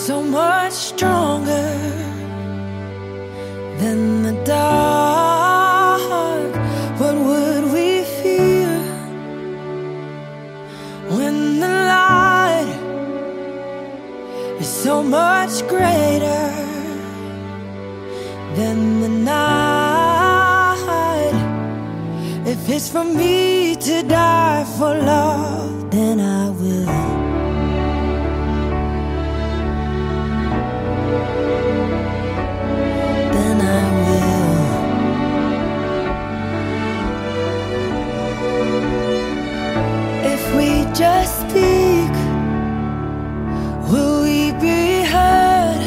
so much stronger than the dark. What would we fear when the light is so much greater than the night? If it's for me to die for love, then I will. Just speak, will we be heard?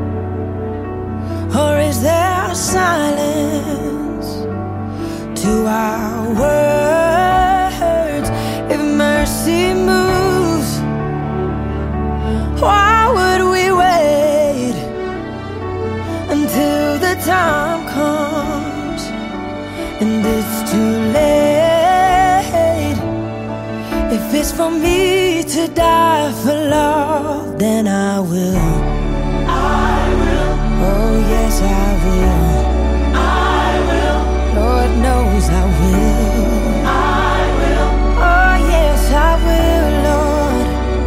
Or is there silence to our words? If mercy moves, why would we wait until the time comes and it's too late? If it's for me to die for love, then I will. I will. Oh yes, I will. I will. Lord knows I will. I will. Oh yes, I will, Lord.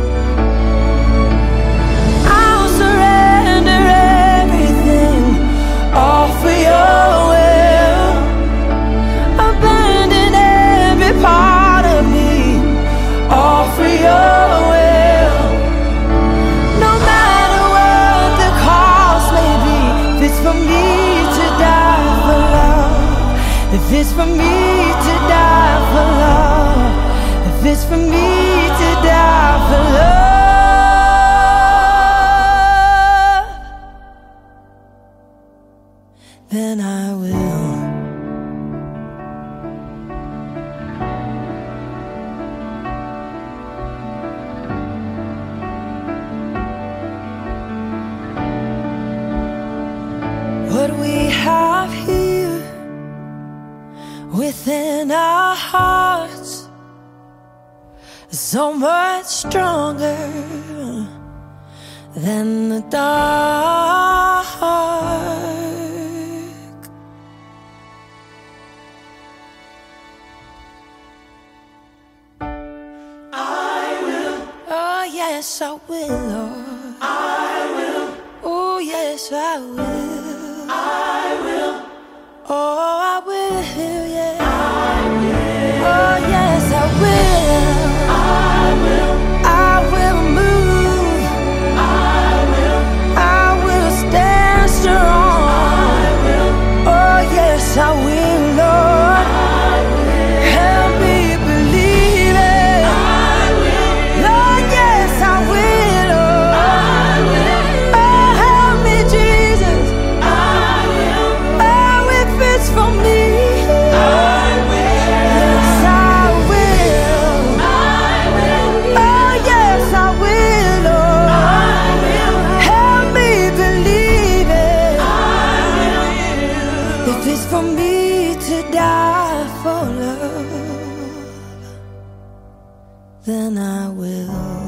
I'll surrender everything, all for your will. Abandon every part of me, all for your will. No matter what the cost may be, if it's for me to die for love, if it's for me to die for love, if it's for me to die for love, then I will. What we have here within our hearts is so much stronger than the dark. I will. Oh yes, I will, Lord. I will. Oh yes, I will. I will. Oh, I will, yeah. I will. Oh, yes, I will. I will. I will move. I will. I will stand strong. I will. Oh, yes, I will, Lord. I will. Help me believe it. I will. Lord, yes, I will, Lord. I will. Oh, help me, Jesus. For me, I will. Yes, I will. I will. Oh, yes, I will, Lord. I will. Help me believe it. I will. If it's for me to die for love, then I will.